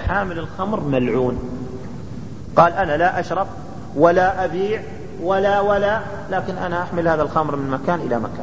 حامل الخمر ملعون. قال أنا لا أشرب ولا أبيع ولا لكن أنا أحمل هذا الخمر من مكان إلى مكان.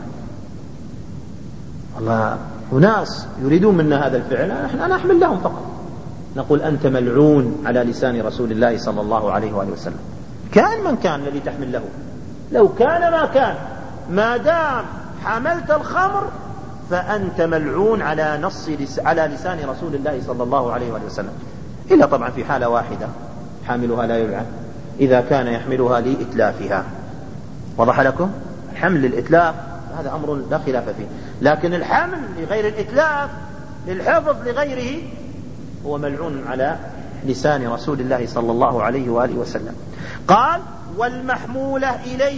والله أناس يريدون منا هذا الفعل، أنا أحمل لهم فقط. نقول أنت ملعون على لسان رسول الله صلى الله عليه وآله وسلم. كان من كان الذي تحمل له، لو كان ما كان، ما دام حملت الخمر فأنت ملعون على لسان رسول الله صلى الله عليه وآله وسلم. إلا طبعا في حالة واحدة، حاملها لا يلعن، إذا كان يحملها لإتلافها. وضح لكم؟ الحمل للإتلاف هذا أمر لا خلاف فيه، لكن الحمل لغير الإتلاف للحفظ لغيره هو ملعون على لسان رسول الله صلى الله عليه وآله وسلم. قال والمحمولة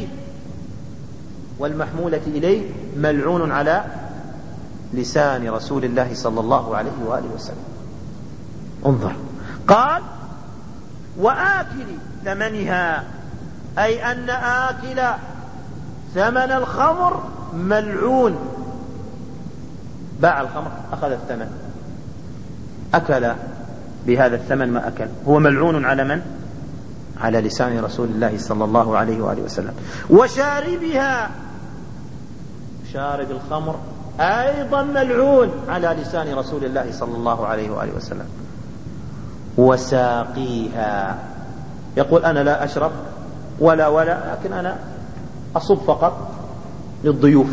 إليه ملعون على لسان رسول الله صلى الله عليه وآله وسلم. انظر، قال وآكل ثمنها، أي أن آكل ثمن الخمر ملعون. باع الخمر أخذ الثمن، أكل بهذا الثمن ما أكل، هو ملعون على من؟ على لسان رسول الله صلى الله عليه وآله وسلم. وشاربها، شارب الخمر أيضا ملعون على لسان رسول الله صلى الله عليه وآله وسلم. وساقيها، يقول أنا لا أشرب ولا لكن أنا أصب فقط للضيوف.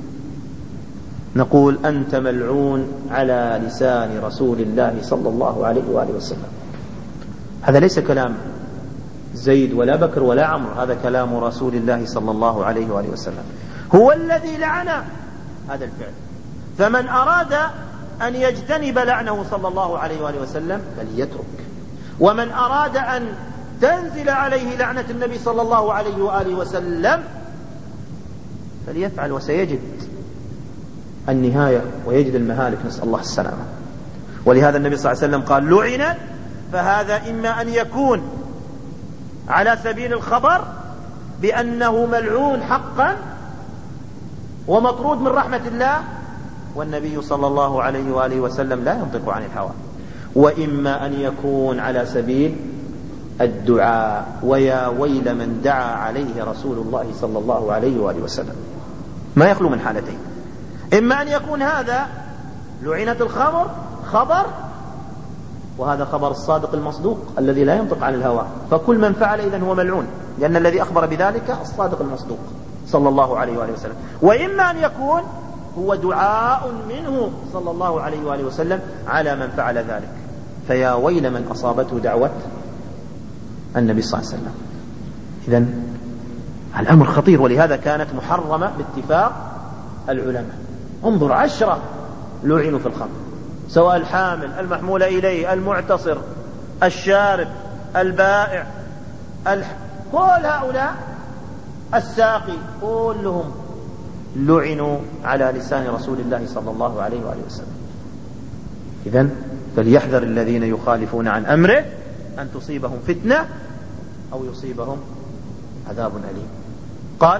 نقول أنت ملعون على لسان رسول الله صلى الله عليه وآله وسلم. هذا ليس كلام زيد ولا بكر ولا عمرو، هذا كلام رسول الله صلى الله عليه وآله وسلم، هو الذي لعن هذا الفعل. فمن أراد أن يجتنب لعنه صلى الله عليه وآله وسلم فليترك، ومن أراد أن تنزل عليه لعنة النبي صلى الله عليه وآله وسلم فليفعل، وسيجد النهاية ويجد المهالك، نسأل الله السلامة. ولهذا النبي صلى الله عليه وسلم قال لعن، فهذا إما أن يكون على سبيل الخبر بأنه ملعون حقا ومطرود من رحمة الله، والنبي صلى الله عليه وآله وسلم لا ينطق عن الهوى، وإما أن يكون على سبيل الدعاء، ويا ويل من دعا عليه رسول الله صلى الله عليه وآله وسلم. ما يخلو من حالتين، إما أن يكون هذا لعنة الخمر خبر، وهذا خبر الصادق المصدوق الذي لا ينطق عن الهوى، فكل من فعل إذن هو ملعون، لأن الذي أخبر بذلك الصادق المصدوق صلى الله عليه وآله وسلم. وإما أن يكون هو دعاء منه صلى الله عليه وآله وسلم على من فعل ذلك، فيا ويل من أصابته دعوة النبي صلى الله عليه وسلم. إذن الأمر خطير، ولهذا كانت محرمة باتفاق العلماء. انظر 10 لعنوا في الخمر، سواء الحامل، المحمول إليه، المعتصر، الشارب، البائع، كل هؤلاء، الساقي، كلهم لعنوا على لسان رسول الله صلى الله عليه وآله وسلم. إذن فليحذر الذين يخالفون عن أمره أن تصيبهم فتنة أو يصيبهم عذاب أليم. قال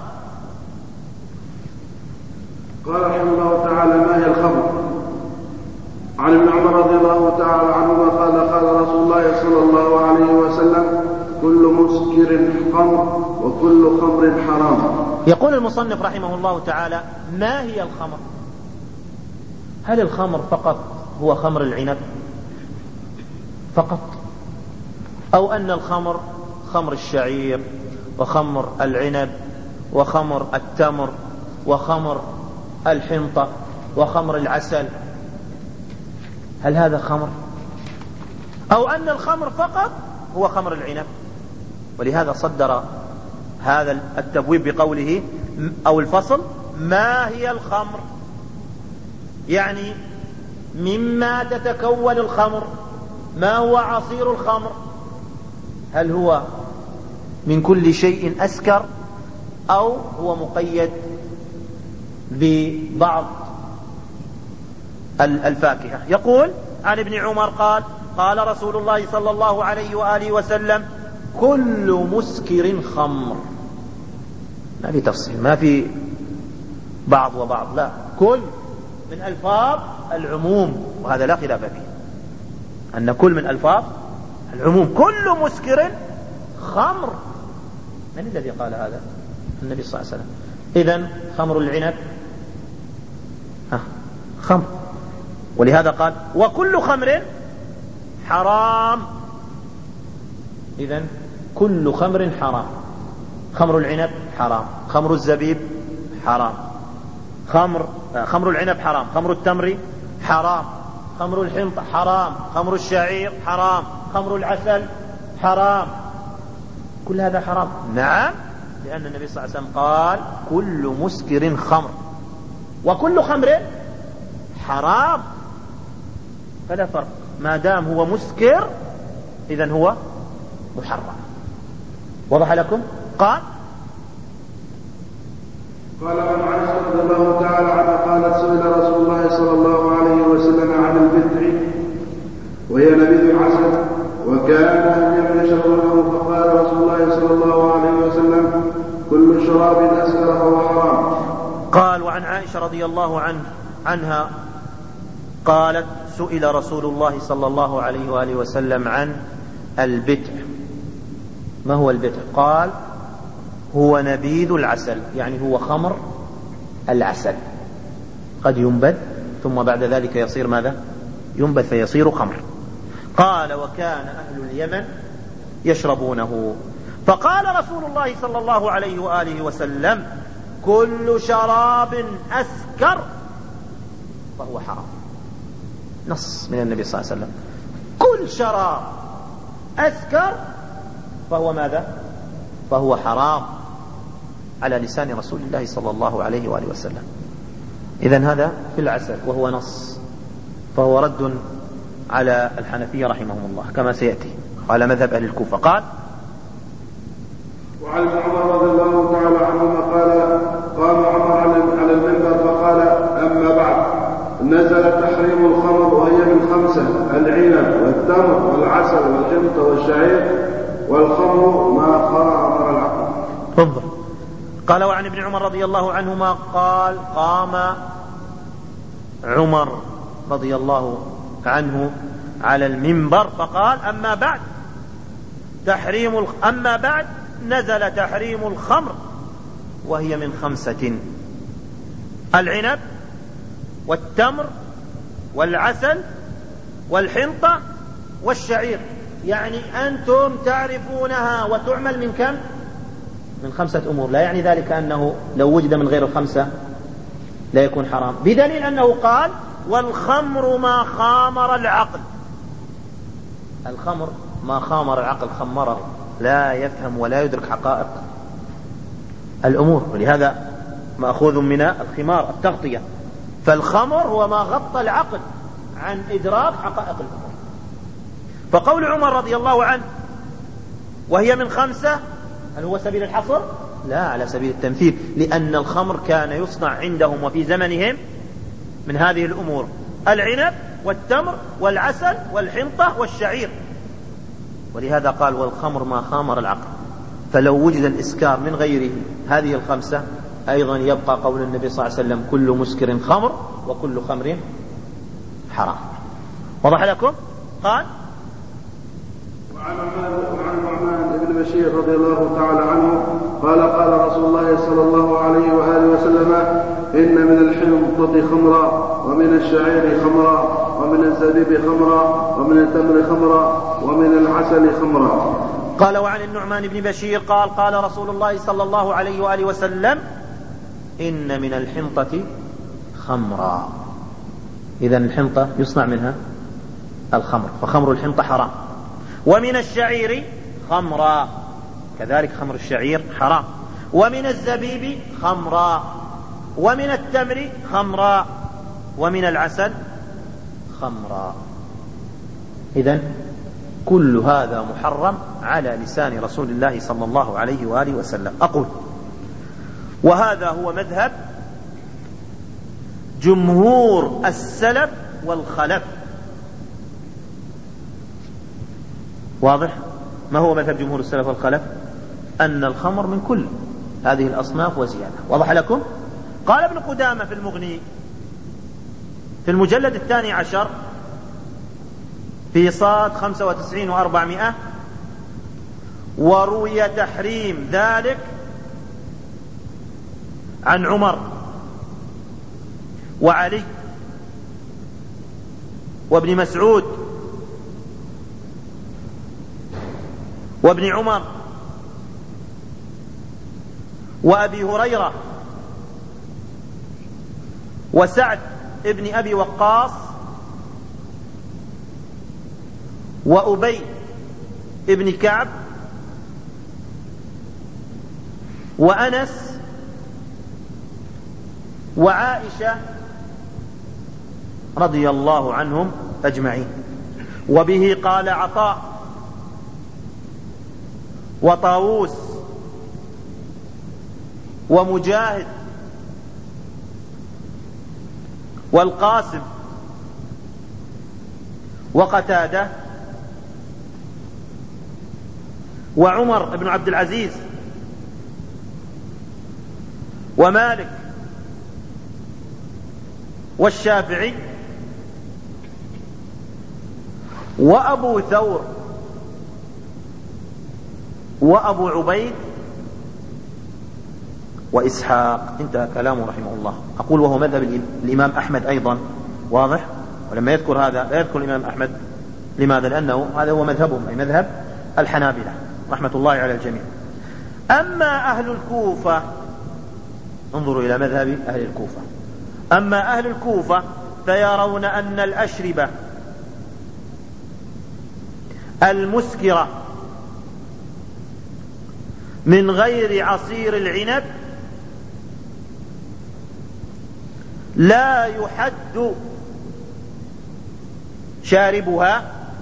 رحمه الله تعالى: ما هي الخمر؟ عن ابن عمر رضي الله تعالى عنهما قال: قال رسول الله صلى الله عليه وسلم: كل مسكر خمر وكل خمر حرام. يقول المصنف رحمه الله تعالى: ما هي الخمر؟ هل الخمر فقط هو خمر العنب فقط، أو أن الخمر خمر الشعير وخمر العنب وخمر التمر وخمر الحنطة وخمر العسل؟ هل هذا خمر، أو أن الخمر فقط هو خمر العنب؟ ولهذا صدر هذا التبويب بقوله أو الفصل: ما هي الخمر؟ يعني مما تتكون الخمر، ما هو عصير الخمر؟ هل هو من كل شيء أسكر، أو هو مقيد ببعض الفاكهة؟ يقول عن ابن عمر قال: قال رسول الله صلى الله عليه وآله وسلم: كل مسكر خمر. ما في تفصيل، ما في بعض وبعض، لا، كل من ألفاظ العموم، وهذا لا خلاف فيه. أن كل من ألفاظ العموم، كل مسكر خمر. من الذي قال هذا؟ النبي صلى الله عليه وسلم. إذن خمر العنب خمر، ولهذا قال وكل خمر حرام. إذن كل خمر حرام، خمر العنب حرام، خمر الزبيب حرام، خمر العنب حرام، خمر التمر حرام، خمر الحنطة حرام، خمر الشعير حرام، خمر العسل حرام، كل هذا حرام. نعم، لأن النبي صلى الله عليه وسلم قال كل مسكر خمر وكل خمر حرام، فلا فرق، ما دام هو مسكر إذن هو محرم. وضح لكم؟ قال عن عائشة رضي الله تعالى عنها قالت سئل رسول الله صلى الله عليه وسلم عن البدع وهي نبيذ العسل وكان أهل يشربونه، فقال رسول الله صلى الله عليه وسلم كل شراب أسكر فهو حرام. قال وعن عائشة رضي الله عنها قالت سئل رسول الله صلى الله عليه وآله وسلم عن البتع. ما هو البتع؟ قال هو نبيذ العسل، يعني هو خمر العسل، قد ينبذ ثم بعد ذلك يصير ماذا؟ ينبذ فيصير خمر. قال وكان أهل اليمن يشربونه، فقال رسول الله صلى الله عليه وآله وسلم كل شراب أسكر فهو حرام. نص من النبي صلى الله عليه وسلم، كل شراب أسكر فهو ماذا؟ فهو حرام، على لسان رسول الله صلى الله عليه وآله وسلم. إذن هذا في العسل وهو نص، فهو رد على الحنفية رحمهم الله كما سيأتي، على مذهب أهل الكوفة. قال وعن ابن عمر رضي الله تعالى عنهما قال قام عمر على المنبر فقال أما بعد نزل تحريم الخمر وهي من 5: العنب والتمر والعسل والحنطة والشعير والخمر ما خامر العقل. انظر، قال وعن ابن عمر رضي الله عنهما قال قام عمر رضي الله عنه على المنبر فقال أما بعد نزل تحريم الخمر وهي من 5: العنب والتمر والعسل والحنطة والشعير. يعني أنتم تعرفونها وتعمل من كم؟ من 5 أمور. لا يعني ذلك أنه لو وجد من غير 5 لا يكون حرام، بدليل أنه قال والخمر ما خامر العقل. الخمر ما خامر العقل، خمره، لا يفهم ولا يدرك حقائق الأمور، ولهذا مأخوذ من الخمار التغطية. فالخمر هو ما غطى العقل عن إدراك حقائق الأمور. فقول عمر رضي الله عنه وهي من 5، هل هو سبيل الحصر؟ لا، على سبيل التمثيل، لأن الخمر كان يصنع عندهم وفي زمنهم من هذه الأمور: العنب والتمر والعسل والحنطة والشعير. ولهذا قال والخمر ما خامر العقل. فلو وجد الإسكار من غيره هذه 5 أيضا يبقى قول النبي صلى الله عليه وسلم كل مسكر خمر وكل خمر حرام. وضح لكم؟ قال وعن النعمان بن بشير رضي الله تعالى عنه قال رسول الله صلى الله عليه وآله وسلم إن من الحنطة خمرا ومن الشعير خمرا ومن الزبيب خمرا ومن التمر خمرا ومن العسل خمرا. قال وعن النعمان بن بشير قال رسول الله صلى الله عليه وآله وسلم إن من الحنطة خمرا. إذن الحنطة يصنع منها الخمر، فخمر الحنطة حرام. ومن الشعير خمرا، كذلك خمر الشعير حرام. ومن الزبيب خمرا، ومن التمر خمرا، ومن العسل خمرا. إذن كل هذا محرم على لسان رسول الله صلى الله عليه وآله وسلم. أقول وهذا هو مذهب جمهور السلف والخلف. واضح؟ ما هو مذهب جمهور السلف والخلف؟ أن الخمر من كل هذه الأصناف وزيادة. واضح لكم؟ قال ابن قدامة في المغني في المجلد 12 في في صاد 95 و400. وروي تحريم ذلك عن عمر وعلي وابن مسعود وابن عمر وأبي هريرة وسعد ابن أبي وقاص وأبي ابن كعب وأنس وعائشة رضي الله عنهم أجمعين. وبه قال عطاء وطاووس ومجاهد والقاسم وقتادة وعمر بن عبد العزيز ومالك والشافعي وأبو ثور وأبو عبيد وإسحاق. انتهى كلامه رحمه الله. أقول وهو مذهب الإمام أحمد أيضا، واضح. ولما يذكر هذا لا يذكر الإمام أحمد، لماذا؟ لأنه هذا هو مذهبهم، أي مذهب الحنابلة رحمة الله على الجميع. أما أهل الكوفة، انظروا إلى مذهب أهل الكوفة. أما أهل الكوفة فيرون أن الأشربة المسكرة من غير عصير العنب لا يحد شاربها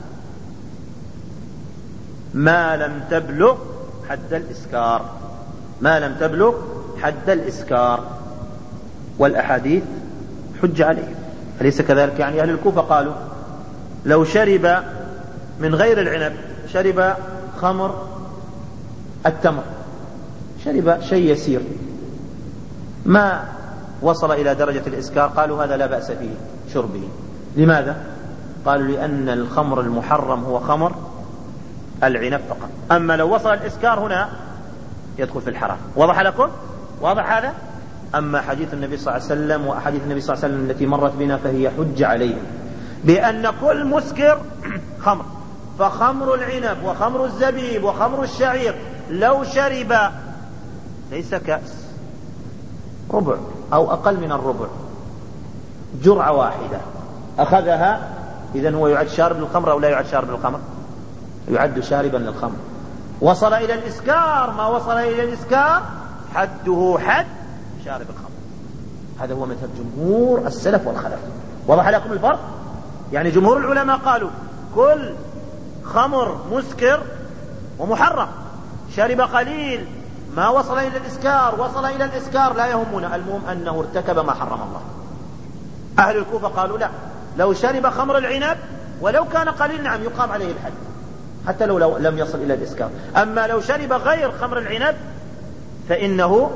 ما لم تبلغ حد الإسكار، ما لم تبلغ حد الإسكار. والأحاديث حج عليه، أليس كذلك؟ يعني أهل الكوفة قالوا لو شرب من غير العنب، شرب خمر التمر، شرب شيء يسير ما وصل إلى درجة الإسكار، قالوا هذا لا بأس فيه شربه. لماذا؟ قالوا لأن الخمر المحرم هو خمر العنب فقط، أما لو وصل الإسكار هنا يدخل في الحرام. وضح لكم؟ واضح هذا؟ أما حديث النبي صلى الله عليه وسلم وأحاديث النبي صلى الله عليه وسلم التي مرت بنا فهي حج عليهم بأن كل مسكر خمر، فخمر العنب وخمر الزبيب وخمر الشعير لو شرب ليس كأس، ربع أو أقل من الربع، جرعة واحدة أخذها، إذن هو يعد شارب للخمر أو لا يعد شارب للخمر؟ يعد شاربا للخمر. وصل إلى الإسكار، ما وصل إلى الإسكار حده حد شارب الخمر. هذا هو مذهب جمهور السلف والخلف. وضح لكم الفرق؟ يعني جمهور العلماء قالوا كل خمر مسكر ومحرم شرب قليل ما وصل إلى الإسكار، وصل إلى الإسكار لا يهمنا، المهم أنه ارتكب ما حرم الله. أهل الكوفة قالوا لا، لو شرب خمر العنب ولو كان قليل نعم يقام عليه الحد حتى لو لم يصل إلى الإسكار، أما لو شرب غير خمر العنب فإنه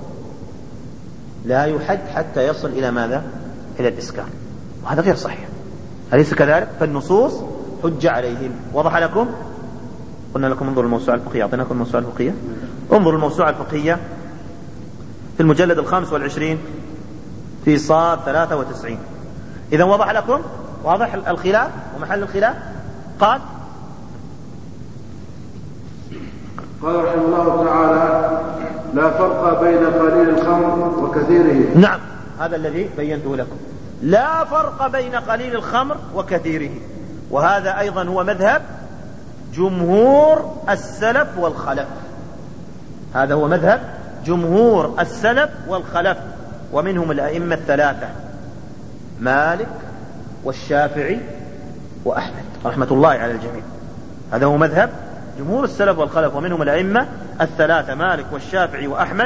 لا يحد حتى يصل إلى ماذا؟ إلى الإسكار، وهذا غير صحيح، أليس كذلك؟ فالنصوص حج عليهم. وضح لكم؟ قلنا لكم انظروا الموسوعة الفقهية، أعطيناكم الموسوعة الفقهية، انظروا الموسوعة الفقهية في المجلد 25 في صاد 93. إذا وضح لكم؟ واضح الخلاف ومحل الخلاف. قال رحمه الله تعالى: لا فرق بين قليل الخمر وكثيره. نعم، هذا الذي بينته لكم، لا فرق بين قليل الخمر وكثيره، وهذا أيضا هو مذهب جمهور السلف والخلف. هذا هو مذهب جمهور السلف والخلف، ومنهم الأئمة الثلاثة مالك والشافعي وأحمد رحمة الله على الجميع. هذا هو مذهب جمهور السلف والخلف، ومنهم الأئمة الثلاثة مالك والشافعي وأحمد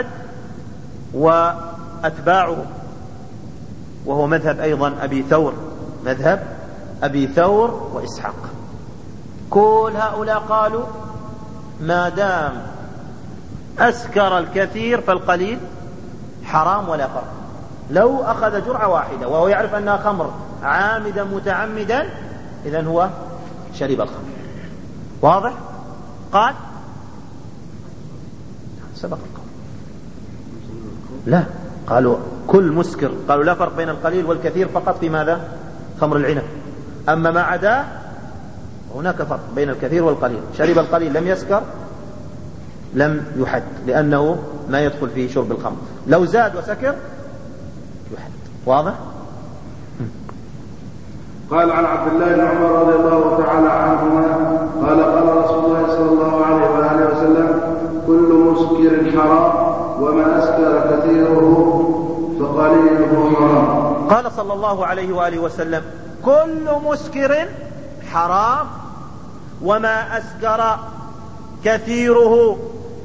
وأتباعهم، وهو مذهب أيضا أبي ثور، مذهب أبي ثور وإسحاق. كل هؤلاء قالوا ما دام أسكر الكثير فالقليل حرام ولا فرق. لو أخذ جرعة واحدة وهو يعرف أنها خمر عامدا متعمدا إذن هو شرب الخمر. واضح؟ قال سبق القول. لا، قالوا كل مسكر، قالوا لا فرق بين القليل والكثير فقط في ماذا؟ خمر العنب. أما ما عدا هناك فرق بين الكثير والقليل. شرب القليل لم يسكر لم يحد، لأنه ما يدخل فيه شرب الخمر. لو زاد وسكر يحد. واضح؟ قال عن عبد الله بن عمر رضي الله تعالى عنهما قال قال رسول الله صلى الله عليه وآله وسلم كل مسكر حرام وما أسكر كثيره فقليله حرام. قال صلى الله عليه وآله وسلم كل مسكر حرام وما أسكر كثيره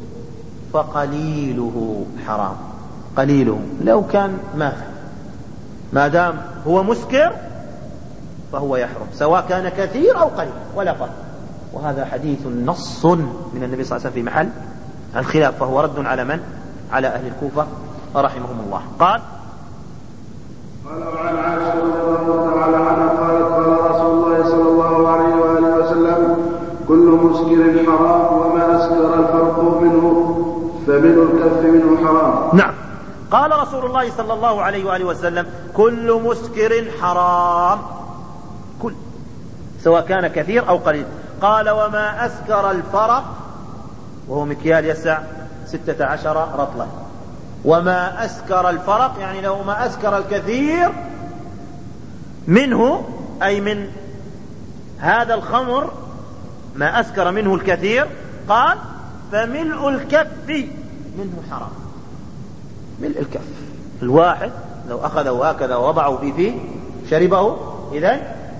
فقليله حرام. قليله لو كان ما دام هو مسكر فهو يحرم، سواء كان كثير أو قليل ولا فرق. وهذا حديث نص من النبي صلى الله عليه وسلم في محل الخلاف، فهو رد على من؟ على أهل الكوفة رحمهم الله. قال وعن عائشة رضي الله تعالى عنها قالت قال رسول الله صلى الله عليه وآله وسلم كل مسكر حرام وما أسكر الفرق منه فملء الكف منه حرام. نعم، قال رسول الله صلى الله عليه وآله وسلم كل مسكر حرام، كل سواء كان كثير أو قليل. قال وما أسكر الفرق، وهو مكيال يسع 16 رطلة. وما أسكر الفرق يعني لو ما أسكر الكثير منه، أي من هذا الخمر ما أسكر منه الكثير، قال فملء الكف منه حرام. ملء الكف، الواحد لو أخذه هكذا ووضعه في فيه شربه إذن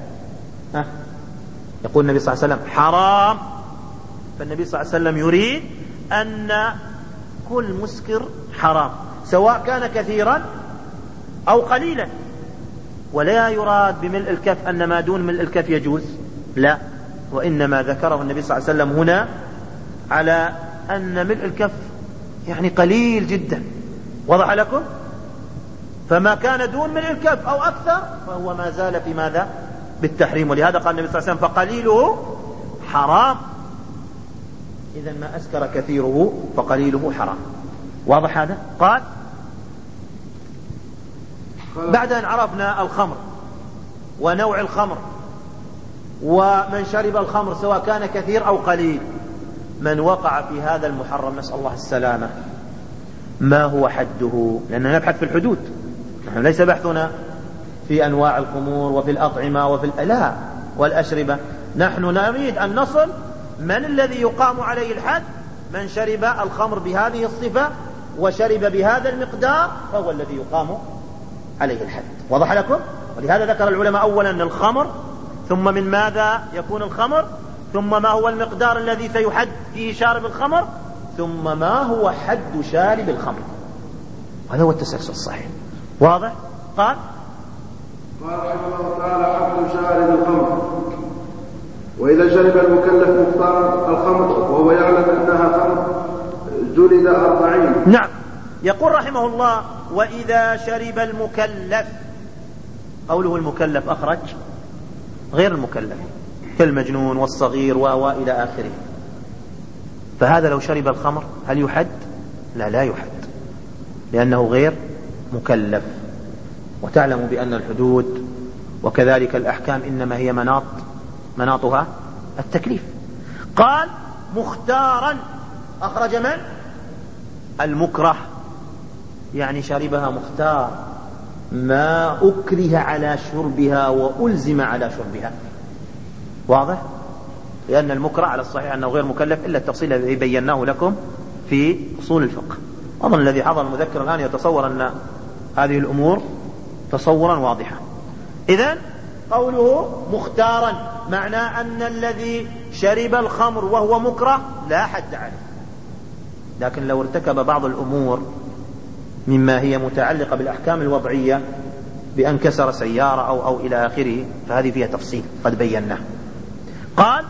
يقول النبي صلى الله عليه وسلم حرام. فالنبي صلى الله عليه وسلم يريد أن كل مسكر حرام سواء كان كثيرا أو قليلا، ولا يراد بملء الكف أن ما دون ملء الكف يجوز، لا، وإنما ذكره النبي صلى الله عليه وسلم هنا على أن ملء الكف يعني قليل جدا. وضح لكم؟ فما كان دون ملء الكف أو أكثر فهو ما زال في ماذا؟ بالتحريم. ولهذا قال النبي صلى الله عليه وسلم فقليله حرام. إذن ما أسكر كثيره فقليله حرام. واضح هذا؟ قال بعد أن عرفنا الخمر ونوع الخمر ومن شرب الخمر سواء كان كثير أو قليل، من وقع في هذا المحرم نسأل الله السلامة، ما هو حده؟ لأننا نبحث في الحدود، نحن ليس بحثنا في أنواع الخمور وفي الأطعمة وفي الألاء والأشربة، نحن نريد أن نصل من الذي يقام عليه الحد. من شرب الخمر بهذه الصفة وشرب بهذا المقدار فهو الذي يقام عليه الحد. وضح لكم؟ ولهذا ذكر العلماء أولا الخمر، ثم من ماذا يكون الخمر، ثم ما هو المقدار الذي سيحد فيه شارب الخمر، ثم ما هو حد شارب الخمر. هذا هو التسلسل الصحيح. واضح؟ قال رحمه الله تعالى حد شارب الخمر. وإذا شرب المكلف مختار الخمر وهو يعلم أنها خمر جلد 40. نعم، يقول رحمه الله وإذا شرب المكلف، قوله المكلف أخرج غير المكلف كالمجنون والصغير وإلى آخره. فهذا لو شرب الخمر هل يحد؟ لا يحد، لأنه غير مكلف. وتعلم بأن الحدود وكذلك الأحكام إنما هي مناطها التكليف. قال مختارا، أخرج من؟ المكره، يعني شربها مختار، ما أكره على شربها وألزم على شربها. واضح؟ لأن المكره على الصحيح أنه غير مكلف إلا التفصيل الذي بيناه لكم في أصول الفقه. أظن الذي حضر المذكر الآن يتصور أن هذه الأمور تصورا واضحا. إذن قوله مختارا معناه أن الذي شرب الخمر وهو مكره لا حد عليه، لكن لو ارتكب بعض الأمور مما هي متعلقة بالأحكام الوضعية بأن كسر سيارة أو إلى آخره فهذه فيها تفصيل قد بيناه. قال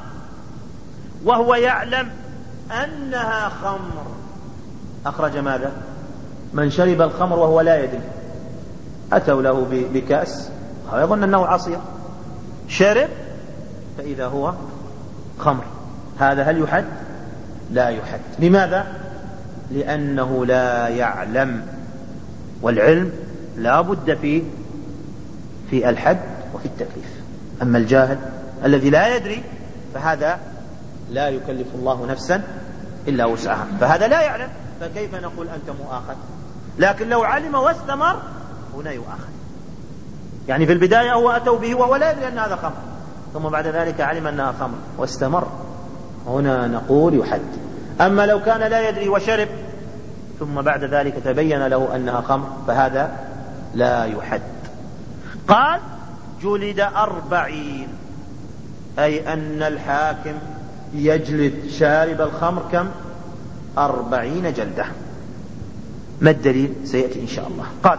وهو يعلم أنها خمر، أخرج ماذا؟ من شرب الخمر وهو لا يدري، أتوا له بكأس يظن أنه عصير، شرب فإذا هو خمر. هذا هل يحد؟ لا يحد. لماذا؟ لأنه لا يعلم، والعلم لا بد في الحد وفي التكليف. أما الذي لا يدري فهذا لا يكلف الله نفسا إلا وسعها، فهذا لا يعلم، فكيف نقول أنت مؤاخذ؟ لكن لو علم واستمر هنا يؤاخذ. يعني في البداية هو أتوا به وهو لا يدري أن هذا خمر، ثم بعد ذلك علم أنها خمر واستمر، هنا نقول يحد. أما لو كان لا يدري وشرب ثم بعد ذلك تبين له أنها خمر فهذا لا يحد. قال جلد 40، أي أن الحاكم يجلد شارب الخمر كم؟ 40 جلدة. ما الدليل؟ سيأتي إن شاء الله. قال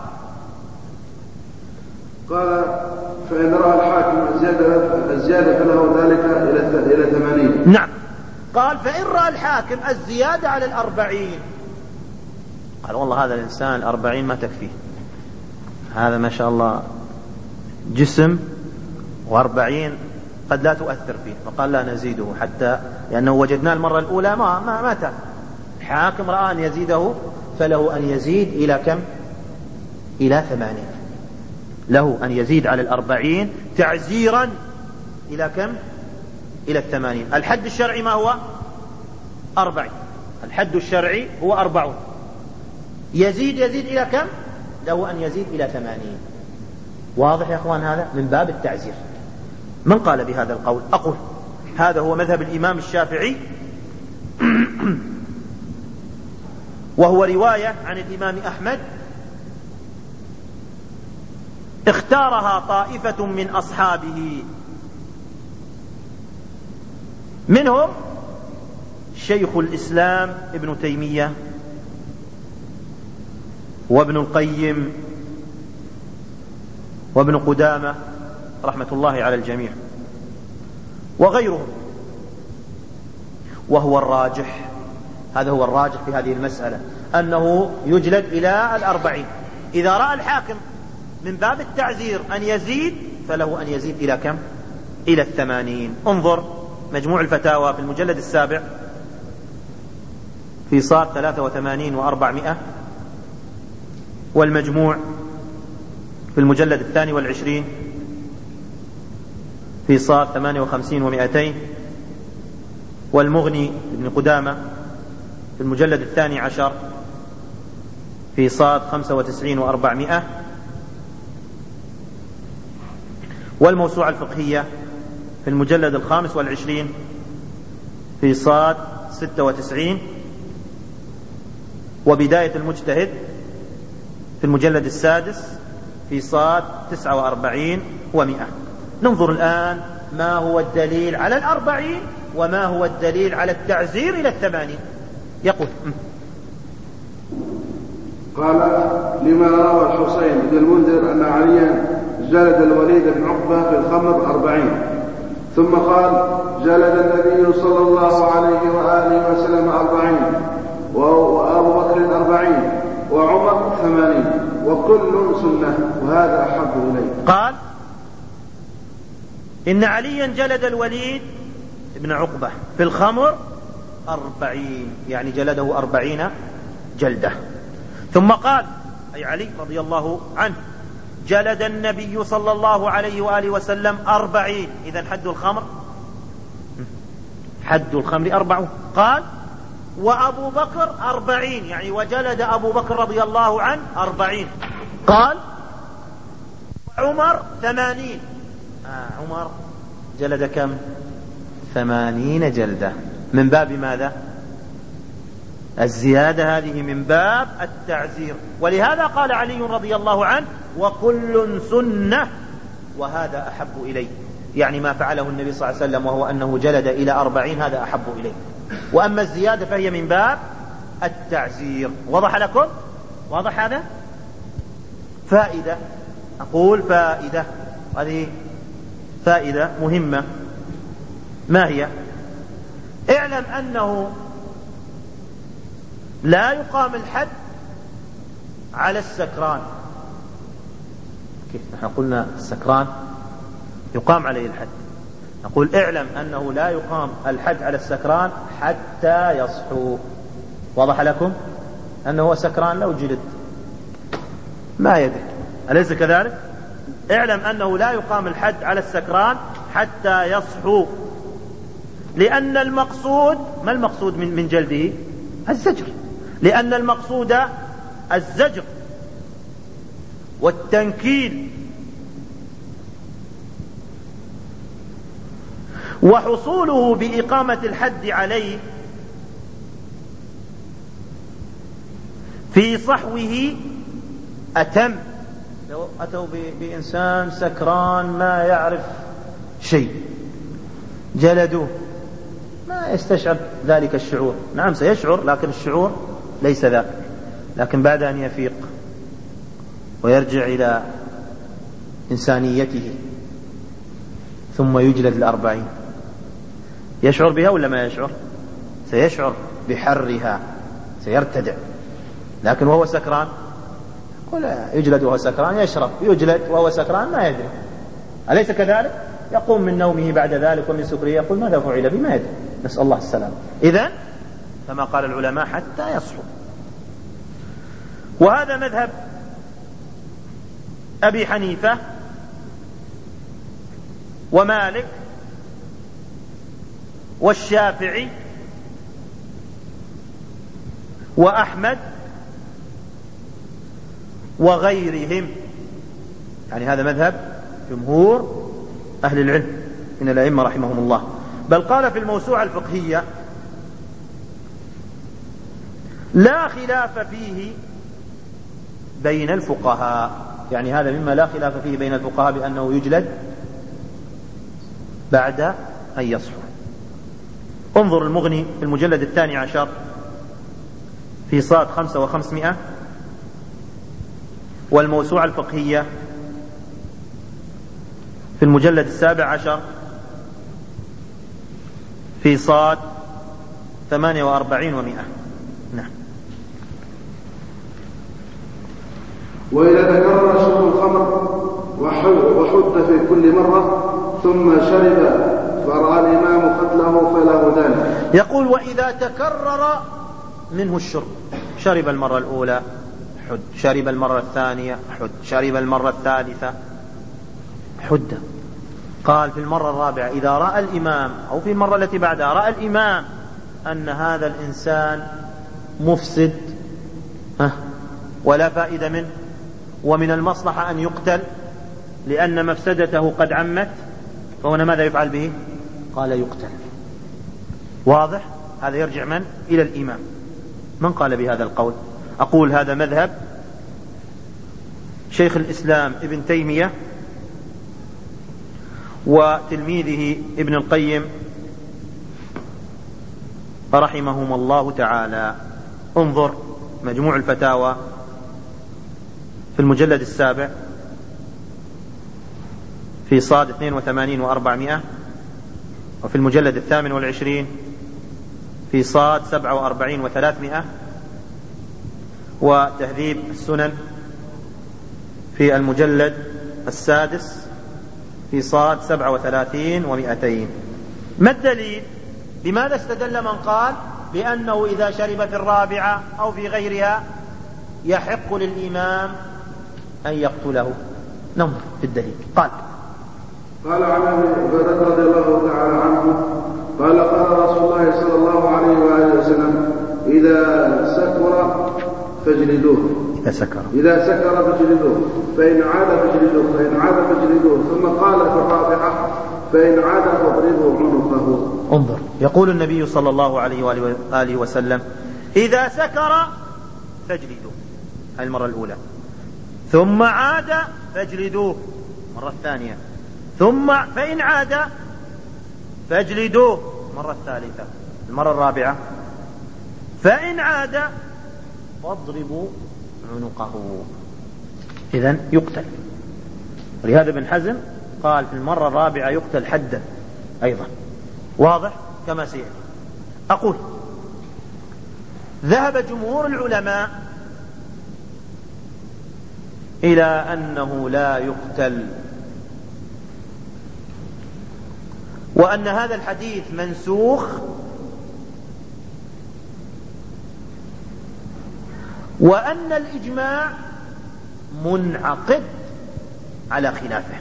فإن رأى الحاكم الزيادة فله ذلك إلى 80. نعم. قال فإن رأى الحاكم الزيادة على 40، قال والله هذا الإنسان 40 ما تكفيه، هذا ما شاء الله جسم، و40 قد لا تؤثر فيه، فقال لا نزيده حتى، لأنه وجدناه المرة الأولى ما تاب. الحاكم رأى أن يزيده فله أن يزيد إلى كم؟ إلى 80. له أن يزيد على 40 تعزيرا إلى كم؟ إلى 80. الحد الشرعي ما هو؟ 40. الحد الشرعي هو 40. يزيد إلى كم؟ له أن يزيد إلى 80. واضح يا أخوان؟ هذا من باب التعزير. من قال بهذا القول؟ أقول هذا هو مذهب الإمام الشافعي، وهو رواية عن الإمام أحمد اختارها طائفة من أصحابه، منهم شيخ الإسلام ابن تيمية وابن القيم وابن قدامة رحمة الله على الجميع وغيرهم. وهو الراجح، هذا هو الراجح في هذه المسألة، أنه يجلد إلى 40. إذا رأى الحاكم من باب التعزير أن يزيد فله أن يزيد إلى كم؟ إلى 80. انظر مجموع الفتاوى في المجلد 7 في صاد 83 و400، والمجموع في المجلد 22 في صاد 58 و200، والمغني ابن قدامة في المجلد 12 في صاد 95 و400، والموسوعة الفقهية في المجلد 25 في صاد 96، وبداية المجتهد في المجلد 6 في صاد 49 و100. ننظر الآن ما هو الدليل على 40 وما هو الدليل على التعزير إلى 80. يقول قال لما روى الحسين بن المنذر أن عليا جلد الوليد بن عقبة في الخمر 40، ثم قال جلد النبي صلى الله عليه وآله وسلم 40، وأبو بكر 40، وعمر 80، وكل سنة، وهذا أحب إليه. قال إن عليا جلد الوليد بن عقبة في الخمر 40، يعني جلده 40 جلدة. ثم قال أي علي رضي الله عنه جلد النبي صلى الله عليه وآله وسلم 40، إذن حد الخمر 40. قال وأبو بكر 40، يعني وجلد أبو بكر رضي الله عنه 40. قال عمر 80، عمر جلد كم؟ 80 جلدة. من باب ماذا؟ الزيادة هذه من باب التعزير. ولهذا قال علي رضي الله عنه وكل سنة، وهذا أحب إلي، يعني ما فعله النبي صلى الله عليه وسلم وهو أنه جلد إلى 40 هذا أحب إلي. وأما الزيادة فهي من باب التعزير. وضح لكم؟ واضح هذا؟ فائدة، أقول فائدة، هذه فائدة مهمة. ما هي؟ اعلم أنه لا يقام الحد على السكران. كيف نحن قلنا السكران يقام عليه الحد، نقول اعلم أنه لا يقام الحد على السكران حتى يصحو. واضح لكم أنه هو سكران لو جلد ما يدري، أليس كذلك؟ اعلم أنه لا يقام الحد على السكران حتى يصحو، لأن المقصود، ما المقصود من جلده؟ الزجر، لأن المقصود الزجر والتنكيل، وحصوله بإقامة الحد عليه في صحوه أتم. لو أتوا بإنسان سكران ما يعرف شيء جلدوه ما يستشعر ذلك الشعور، نعم سيشعر لكن الشعور ليس ذاك، لكن بعد أن يفيق ويرجع إلى إنسانيته ثم يجلد 40 يشعر بها ولا ما يشعر؟ سيشعر بحرها، سيرتدع. لكن وهو سكران ولا يجلد وهو سكران، يشرب يجلد وهو سكران ما يدري، أليس كذلك؟ يقوم من نومه بعد ذلك ومن سكره يقول ماذا فعل بي ما يدري، نسأل الله السلام. إذن كما قال العلماء حتى يصحو. وهذا مذهب أبي حنيفة ومالك والشافعي وأحمد وغيرهم، يعني هذا مذهب جمهور أهل العلم من الأئمة رحمهم الله. بل قال في الموسوعة الفقهية لا خلاف فيه بين الفقهاء، يعني هذا مما لا خلاف فيه بين الفقهاء بأنه يجلد بعد أن يصحو. انظر المغني في المجلد 12 في صاد 5 و500، والموسوعة الفقهية في المجلد 17 في صاد 48 و100. نعم. وإذا تكرر شرب الخمر وحد في كل مرة ثم شرب فرأى الإمام قتله فله ذلك. يقول وإذا تكرر منه الشرب، شرب المرة الأولى حد، شرب المرة الثانية حد، شرب المرة الثالثة حد. قال في المرة الرابعة إذا رأى الإمام أو في المرة التي بعدها رأى الإمام أن هذا الإنسان مفسد ولا فائدة منه ومن المصلحة أن يقتل لأن مفسدته قد عمت، فهنا ماذا يفعل به؟ قال يقتل. واضح؟ هذا يرجع من؟ إلى الإمام. من قال بهذا القول؟ أقول هذا مذهب شيخ الإسلام ابن تيمية وتلميذه ابن القيم رحمهم الله تعالى. انظر مجموع الفتاوى في المجلد 7 في صاد 82 و400، وفي المجلد 28 في صاد 47 و300، وتهذيب السنن في المجلد 6 في صاد 37 و200. ما الدليل؟ لماذا استدل من قال بأنه إذا شرب في الرابعة أو في غيرها يحق للإمام أن يقتله؟ ننظر في الدليل. قال عن أبي هريرة رضي الله تعالى عنه قال قال رسول الله صلى الله عليه وآله وسلم إذا سكر فاجلدوه، إذا سكر فاجلدوه، فإن عاد فاجلدوه، فإن عاد فاجلدوه. ثم قال في الرابعة فإن عاد فاضربوا عنقه. انظر، يقول النبي صلى الله عليه وآله وسلم إذا سكر فاجلدوه المرة الأولى، ثم عاد فاجلدوه مرة الثانية، ثم فإن عاد فاجلدوه مرة الثالثة، المرة الرابعة فإن عاد فاضربوا عنقه. إذن يقتل. ولهذا ابن حزم قال في المرة الرابعة يقتل حدا أيضا. واضح كما سيأتي. أقول ذهب جمهور العلماء إلى أنه لا يقتل وأن هذا الحديث منسوخ، وأن الإجماع منعقد على خلافه،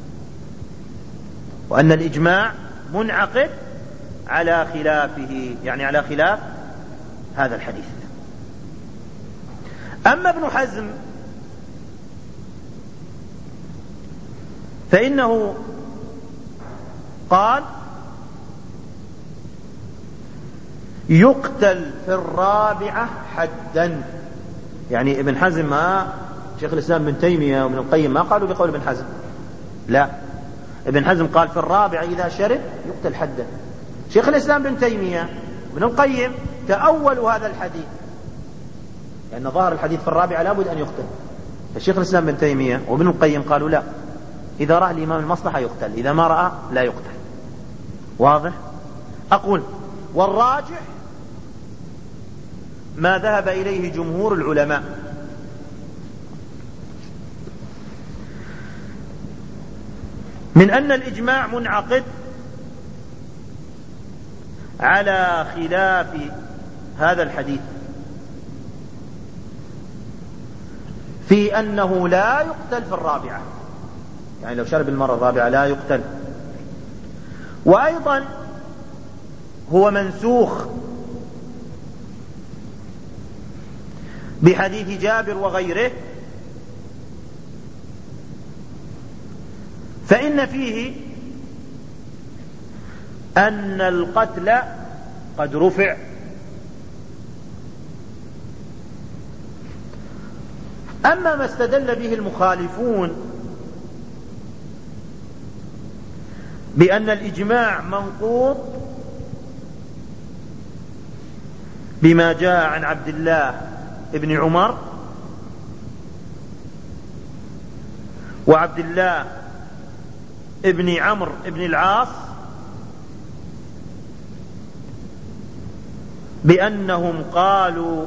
وأن الإجماع منعقد على خلافه، يعني على خلاف هذا الحديث. أما ابن حزم فإنه قال يقتل في الرابعة حدا. يعني ابن حزم، ما شيخ الإسلام ابن تيمية وابن القيم ما قالوا بقول ابن حزم، لا، ابن حزم قال في الرابعة إذا شرب يقتل حدا. شيخ الإسلام ابن تيمية وابن القيم تأولوا هذا الحديث، لأن ظاهر الحديث في الرابعة لابد أن يقتل. فالشيخ الإسلام ابن تيمية وابن القيم قالوا لا، إذا رأى الإمام المصلحة يقتل، إذا ما رأى لا يقتل. واضح؟ أقول والراجح ما ذهب إليه جمهور العلماء من أن الإجماع منعقد على خلاف هذا الحديث في أنه لا يقتل في الرابعة، يعني لو شرب المرة الرابعة لا يقتل. وأيضا هو منسوخ بحديث جابر وغيره، فإن فيه أن القتل قد رفع. أما ما استدل به المخالفون بأن الإجماع منقوض بما جاء عن عبد الله ابن عمر وعبد الله ابن عمرو ابن العاص بأنهم قالوا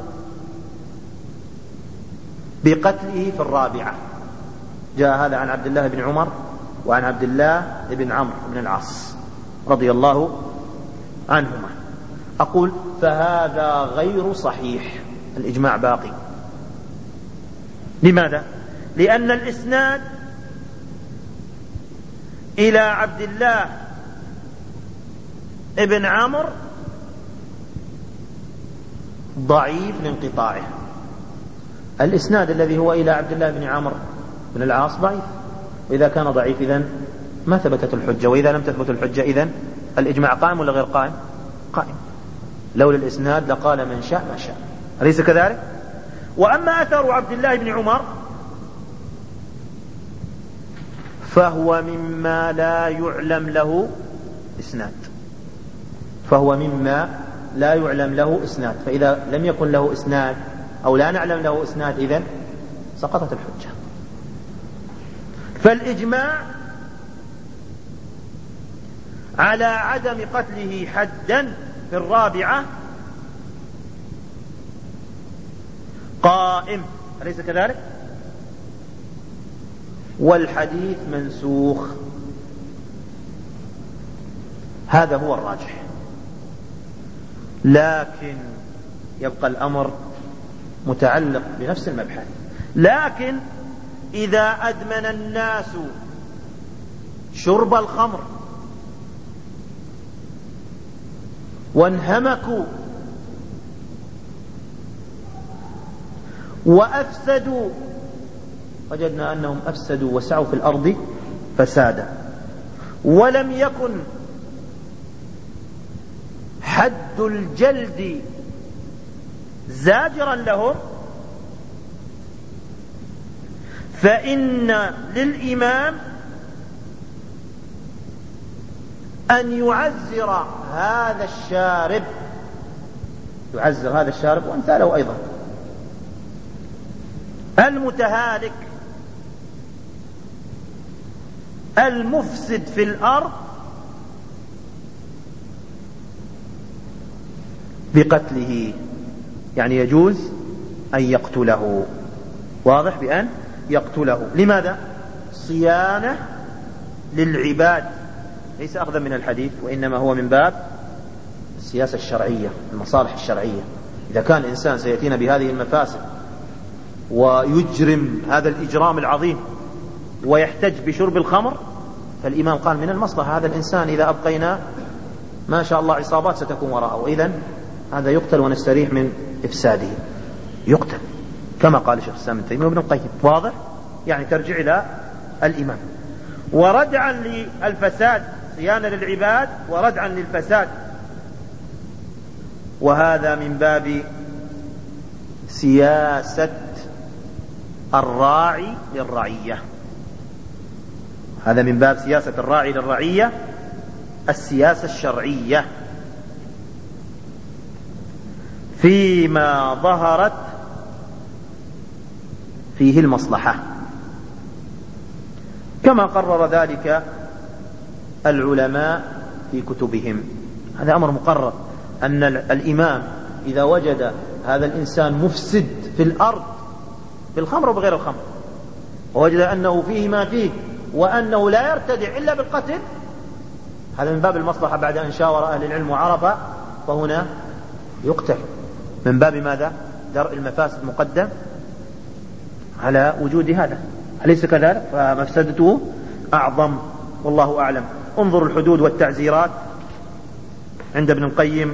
بقتله في الرابعة. جاء هذا عن عبد الله بن عمر وعن عبد الله بن عمرو بن العاص رضي الله عنهما. أقول فهذا غير صحيح، الإجماع باقي. لماذا؟ لأن الإسناد إلى عبد الله ابن عمرو ضعيف لانقطاعه. الإسناد الذي هو إلى عبد الله بن عمرو بن العاص ضعيف، وإذا كان ضعيف إذن ما ثبتت الحجة، وإذا لم تثبت الحجة إذن الإجماع قائم ولا غير قائم؟ قائم. لولا الإسناد لقال من شاء ما شاء، أليس كذلك؟ وأما أثر عبد الله بن عمر فهو مما لا يعلم له إسناد، فهو مما لا يعلم له إسناد، فإذا لم يكن له إسناد أو لا نعلم له إسناد إذن سقطت الحجة. فالإجماع على عدم قتله حدا في الرابعة قائم، أليس كذلك؟ والحديث منسوخ، هذا هو الراجح. لكن يبقى الأمر متعلق بنفس المبحث. لكن إذا أدمن الناس شرب الخمر وانهمكوا وأفسدوا، وجدنا أنهم أفسدوا وسعوا في الأرض فسادا، ولم يكن حد الجلد زاجرا لهم، فإن للإمام أن يعزر هذا الشارب، يعزر هذا الشارب وأمثاله أيضا المتهالك المفسد في الأرض بقتله، يعني يجوز أن يقتله. واضح؟ بأن يقتله. لماذا؟ صيانة للعباد، ليس أخذا من الحديث، وإنما هو من باب السياسة الشرعية، المصالح الشرعية. إذا كان إنسان سيأتينا بهذه المفاسد ويجرم هذا الإجرام العظيم ويحتج بشرب الخمر، فالإمام قال من المصلحة هذا الإنسان إذا أبقينا ما شاء الله عصابات ستكون وراءه، وإذن هذا يقتل ونستريح من إفساده، يقتل كما قال شيخ الإسلام ابن تيمية وابن القيم. واضح؟ يعني ترجع إلى الإمام. وردعا للفساد، صيانة للعباد وردعا للفساد، وهذا من باب سياسة الراعي للرعية. هذا من باب سياسة الراعي للرعية، السياسة الشرعية فيما ظهرت فيه المصلحة، كما قرر ذلك العلماء في كتبهم. هذا أمر مقرر، أن الإمام إذا وجد هذا الإنسان مفسد في الأرض بالخمر وبغير الخمر، ووجد أنه فيه ما فيه وأنه لا يرتدع إلا بالقتل، هذا من باب المصلحة بعد أن شاور أهل العلم وعرف، فهنا يقتل من باب ماذا؟ درء المفاسد مقدم على وجود هذا، أليس كذلك؟ فمفسدته أعظم، والله أعلم. انظروا الحدود والتعزيرات عند ابن القيم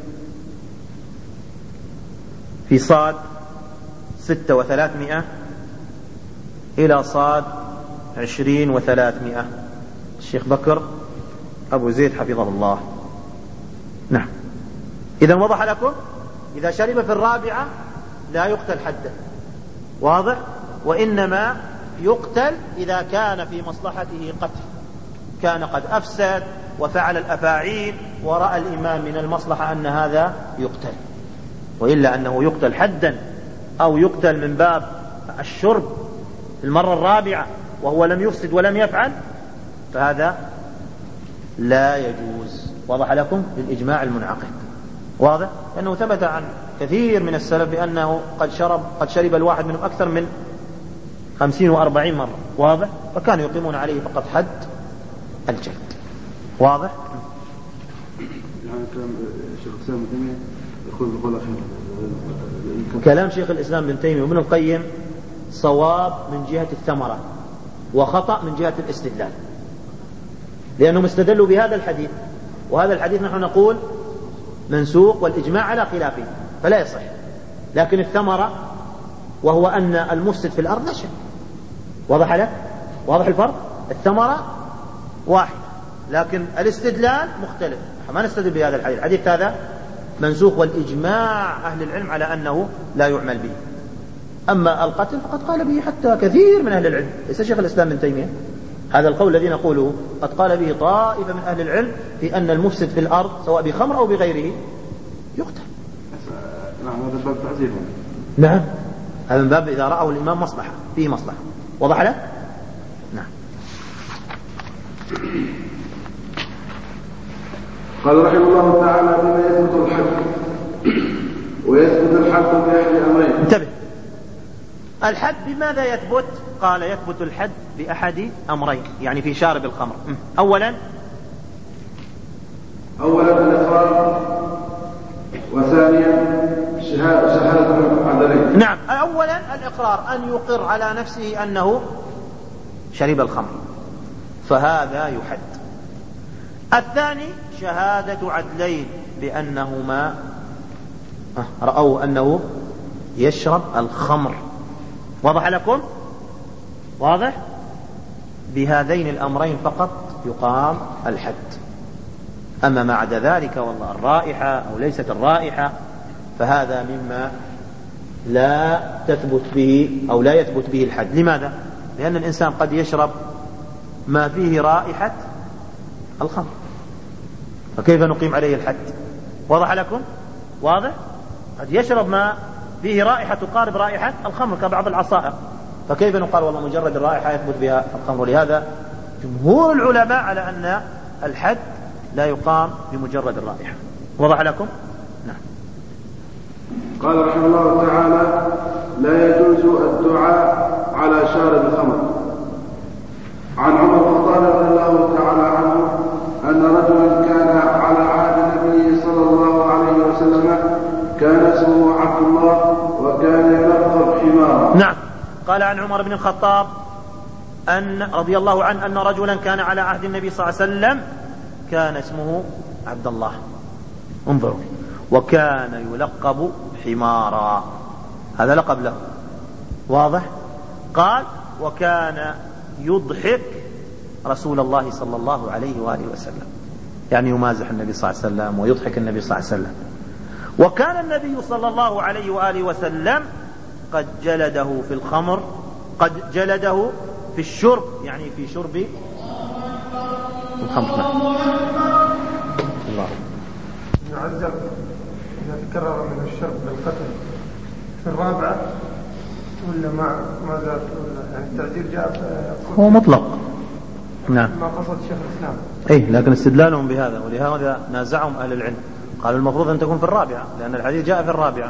في صاد 6 و300 إلى صاد 20 و300، الشيخ بكر أبو زيد حفظه الله. نعم، إذا وضح لكم، إذا شرب في الرابعة لا يقتل حدا، واضح؟ وإنما يقتل إذا كان في مصلحته قتل، كان قد أفسد وفعل الأفاعيل ورأى الإمام من المصلحة أن هذا يقتل، وإلا أنه يقتل حدا أو يقتل من باب الشرب المرة الرابعة وهو لم يفسد ولم يفعل، فهذا لا يجوز. وضح لكم بالإجماع المنعقد، واضح؟ لأنه ثبت عن كثير من السلف بأنه قد شرب الواحد منهم أكثر من 50 و40 مرة، واضح؟ فكانوا يقيمون عليه فقط حد الجلد، واضح؟ كلام شيخ الإسلام ابن تيمية وابن القيم صواب من جهة الثمرة وخطأ من جهة الاستدلال، لأنهم استدلوا بهذا الحديث، وهذا الحديث نحن نقول منسوق والإجماع على خلافه فلا يصح. لكن الثمرة وهو أن المفسد في الأرض نشأ، واضح لك؟ واضح الفرق؟ الثمرة واحد لكن الاستدلال مختلف، ما نستدل بهذا الحديث، الحديث هذا منسوخ والإجماع أهل العلم على أنه لا يعمل به. أما القتل فقد قال به حتى كثير من أهل العلم، ليس شيخ الإسلام ابن تيمية، هذا القول الذي نقوله قد قال به طائفة من أهل العلم في أن المفسد في الأرض سواء بخمر أو بغيره يقتل. نعم، هذا باب تعزير. نعم، هذا من باب إذا رأوا الإمام مصلحة فيه مصلحة، وضح له؟ نعم. قال رحمه الله تعالى فيما يثبت الحد، ويثبت الحد بأحد أمرين. انتبه، الحد بماذا يثبت؟ قال يثبت الحد بأحد أمرين، يعني في شارب الخمر. أولا الإقرار، وثانيا شهادة العدلين. نعم، أولا الإقرار، أن يقر على نفسه أنه شرب الخمر، فهذا يحد. الثاني شهادة عدلين بأنهما رأوا أنه يشرب الخمر، واضح لكم؟ واضح؟ بهذين الأمرين فقط يقام الحد. أما ما عدا ذلك والله الرائحة أو ليست الرائحة فهذا مما لا تثبت به أو لا يثبت به الحد. لماذا؟ لأن الإنسان قد يشرب ما فيه رائحة الخمر، فكيف نقيم عليه الحد؟ واضح لكم؟ واضح؟ قد يشرب ما فيه رائحة تقارب رائحة الخمر كبعض العصائر، فكيف نقال والله مجرد الرائحة يثبت بها الخمر؟ لهذا جمهور العلماء على أن الحد لا يقام بمجرد الرائحة. وضح لكم؟ نعم. قال رحمه الله تعالى لا يجوز الدعاء على شارب الخمر. عن عمر الخطاب رضي الله تعالى عنه أن رجلا كان على عهد النبي صلى الله عليه وسلم كان اسمه عبد الله وكان يلقب حمارا. نعم. قال عن عمر بن الخطاب أن رضي الله عنه أن رجلا كان على عهد النبي صلى الله عليه وسلم كان اسمه عبد الله، انظروا، وكان يلقب حمارا، هذا لقب له، واضح؟ قال وكان يضحك رسول الله صلى الله عليه وآله وسلم، يعني يمازح النبي صلى الله عليه وسلم ويضحك النبي صلى الله عليه وسلم. وكان النبي صلى الله عليه وآله وسلم قد جلده في الخمر، قد جلده في الشرب، يعني في شرب الخمر. الله يعذب إذا تكرر من الشرب بالقتل في الرابعة ولا ما زال، يعني التعذير جاء هو مطلق. نعم. ما قصد شيخ الإسلام. إيه، لكن استدلالهم بهذا، ولهذا نازعهم أهل العلم، قالوا المفروض أن تكون في الرابعة لأن الحديث جاء في الرابعة،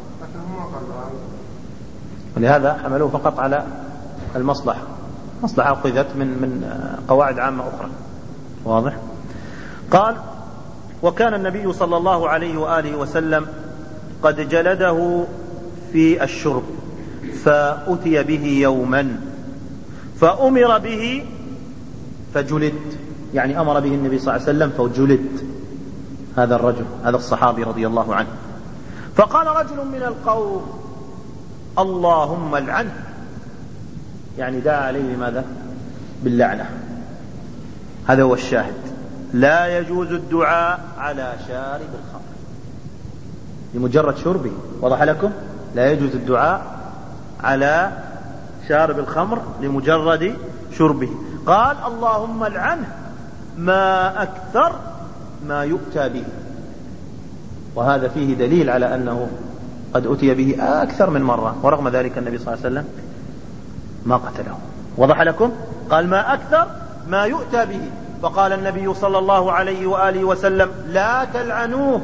ولهذا حملوه فقط على المصلحة، مصلحة أخذت من قواعد عامة أخرى، واضح؟ قال وكان النبي صلى الله عليه وآله وسلم قد جلده في الشرب، فأتي به يوما فأمر به فجلد، يعني أمر به النبي صلى الله عليه وسلم فجلد هذا الرجل، هذا الصحابي رضي الله عنه. فقال رجل من القوم اللهم العنه، يعني دعا عليه بماذا؟ باللعنة. هذا هو الشاهد، لا يجوز الدعاء على شارب الخمر لمجرد شربه، وضح لكم؟ لا يجوز الدعاء على شارب الخمر لمجرد شربه. قال اللهم العنه ما أكثر ما يؤتى به، وهذا فيه دليل على أنه قد أتي به أكثر من مرة، ورغم ذلك النبي صلى الله عليه وسلم ما قتله. وضح لكم؟ قال ما أكثر ما يؤتى به. فقال النبي صلى الله عليه وآله وسلم لا تلعنوه.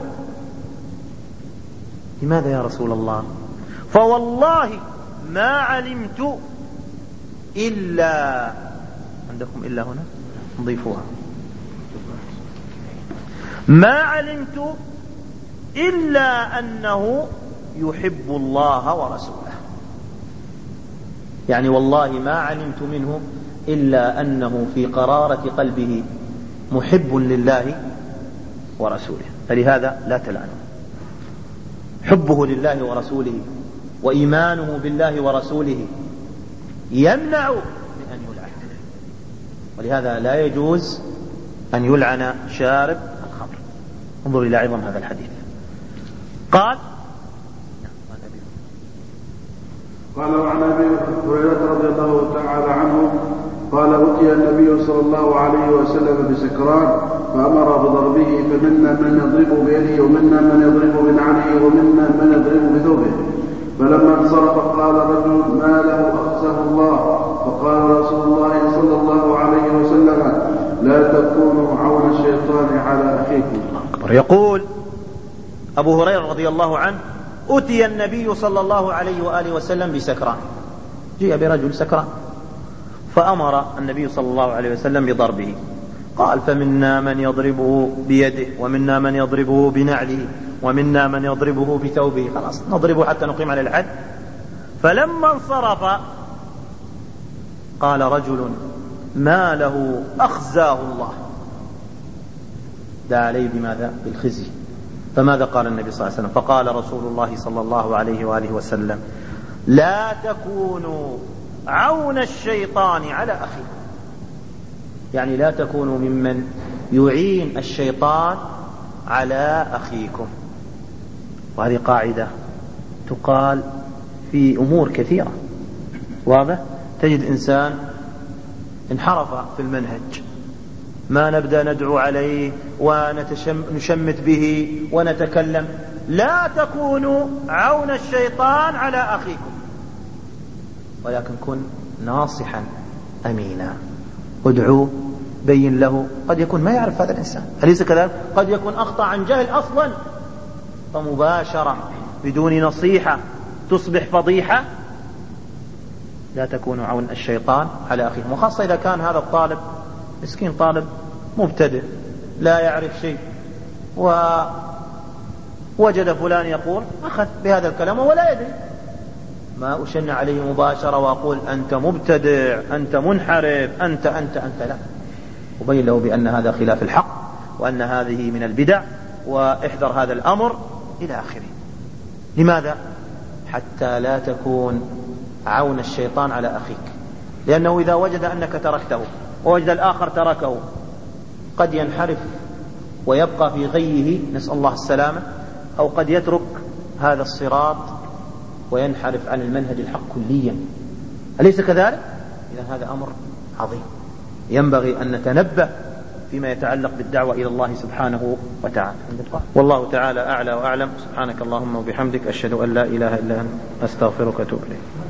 لماذا يا رسول الله؟ فوالله ما علمت إلا، عندكم إلا هنا نضيفوها، ما علمت إلا أنه يحب الله ورسوله، يعني والله ما علمت منه إلا أنه في قرارة قلبه محب لله ورسوله، فلهذا لا تلعنه. حبه لله ورسوله وإيمانه بالله ورسوله يمنع من أن يلعن، ولهذا لا يجوز أن يلعن شارب الخمر. انظر إلى عظم هذا الحديث. قال وعن أبي هريرة رضي الله تعالى عنه قال أتي النبي صلى الله عليه وسلم بسكران فأمر بضربه، فمنا من يضرب بيده ومنا من يضرب بنعله ومنا من يضرب بثوبه. فلما انصرف قال رجل ما له أخزاه الله، فقال رسول الله صلى الله عليه وسلم لا تكونوا عون الشيطان على أخيكم. يقول أبو هريرة رضي الله عنه أتي النبي صلى الله عليه وآله وسلم بسكران، جاء برجل سكران، فأمر النبي صلى الله عليه وسلم بضربه. قال فمنا من يضربه بيده ومنا من يضربه بنعله ومنا من يضربه بثوبه، خلاص نضربه حتى نقيم على الحد. فلما انصرف قال رجل ما له أخزاه الله، دعا عليه بماذا؟ بالخزي. فماذا قال النبي صلى الله عليه وسلم؟ فقال رسول الله صلى الله عليه وآله وسلم لا تكونوا عون الشيطان على أخيكم، يعني لا تكونوا ممن يعين الشيطان على أخيكم. وهذه قاعدة تقال في أمور كثيرة، واضح؟ تجد إنسان انحرف في المنهج، ما نبدأ ندعو عليه ونشمت به ونتكلم. لا تكونوا عون الشيطان على أخيكم، ولكن كن ناصحا أمينا، ادعوه، بين له. قد يكون ما يعرف هذا الإنسان، أليس كذلك؟ قد يكون أخطأ عن جهل أصلا، فمباشرة بدون نصيحة تصبح فضيحة. لا تكونوا عون الشيطان على أخيكم، وخاصة إذا كان هذا الطالب مسكين، طالب مبتدئ لا يعرف شيء ووجد فلان يقول أخذ بهذا الكلام ولا يدري، ما أشن عليه مباشرة وأقول أنت مبتدع، أنت منحرف، أنت لا، أبين له بأن هذا خلاف الحق، وأن هذه من البدع، واحذر هذا الأمر إلى آخره. لماذا؟ حتى لا تكون عون الشيطان على أخيك، لأنه إذا وجد أنك تركته ووجد الآخر تركه قد ينحرف ويبقى في غيه، نسأل الله السلامة، أو قد يترك هذا الصراط وينحرف عن المنهج الحق كليا. أليس كذلك؟ إذا هذا أمر عظيم ينبغي أن نتنبه فيما يتعلق بالدعوة إلى الله سبحانه وتعالى. والله تعالى أعلى وأعلم. سبحانك اللهم وبحمدك، أشهد أن لا إله إلا أنت، أستغفرك وأتوب إليك.